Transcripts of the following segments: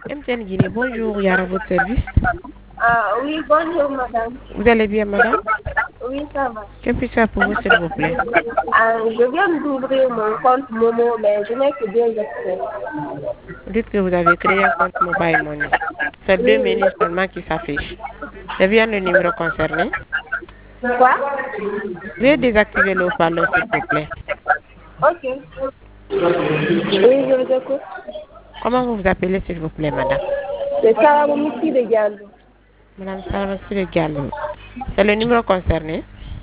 MTN Guinée, bonjour, Yara, votre service. Oui, bonjour madame. Vous allez bien, madame? Oui, ça va. Que puis-je faire pour vous, s'il vous plaît? Je viens d'ouvrir mon compte Momo, mais je n'ai que 2 accès. Vous dites que vous avez créé un compte Mobile Money. C'est 2 Oui. menus seulement qui s'affichent. C'est bien le numéro concerné. Quoi? Veuillez désactiver le haut-parleur, s'il vous plaît. Ok. Oui, je vous écoute. Comment vous vous appelez, s'il vous plaît, madame? C'est Sarah Moussi de Diallo. Madame Salamasi de Gallo. C'est le numéro concerné.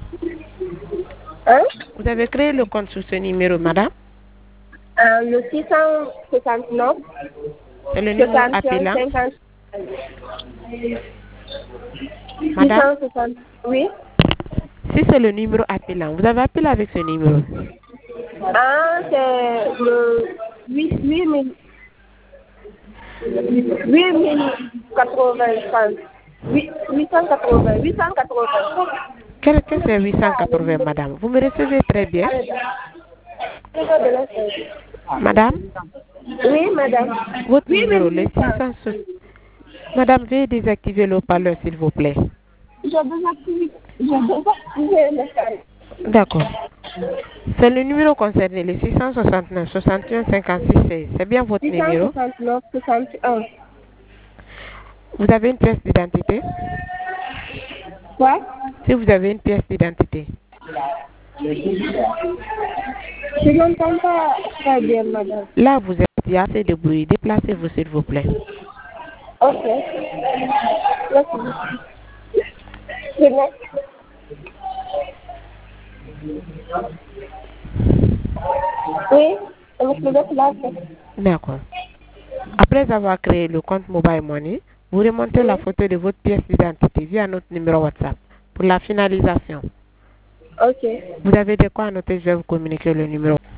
Hein? Vous avez créé le compte sous ce numéro, madame? Le 669, C'est le numéro 61, appelant. 50. Madame, 660. Oui. si c'est le numéro appelant, vous avez appelé avec ce numéro. C'est le 8080. 880. Qu'est-ce que c'est 880, madame? Vous me recevez très bien. Madame, Oui, madame. votre Oui, numéro, mais le 660. Madame, veuillez désactiver le haut-parleur, s'il vous plaît. j'ai désactivé le message. D'accord. C'est le numéro concerné, le 669 61 56 16. C'est bien votre numéro? 669, 61. Vous avez une pièce d'identité? Quoi? Si vous avez une pièce d'identité. Je n'entends pas très bien, madame. Là, vous êtes, il y a assez de bruit. Déplacez-vous, s'il vous plaît. Ok. Merci. Je vais- Oui, je me déplacer. D'accord. Après avoir créé le compte Mobile Money, vous remontez la photo de votre pièce d'identité via notre numéro WhatsApp pour la finalisation. Ok. Vous avez de quoi noter, je vais vous communiquer le numéro.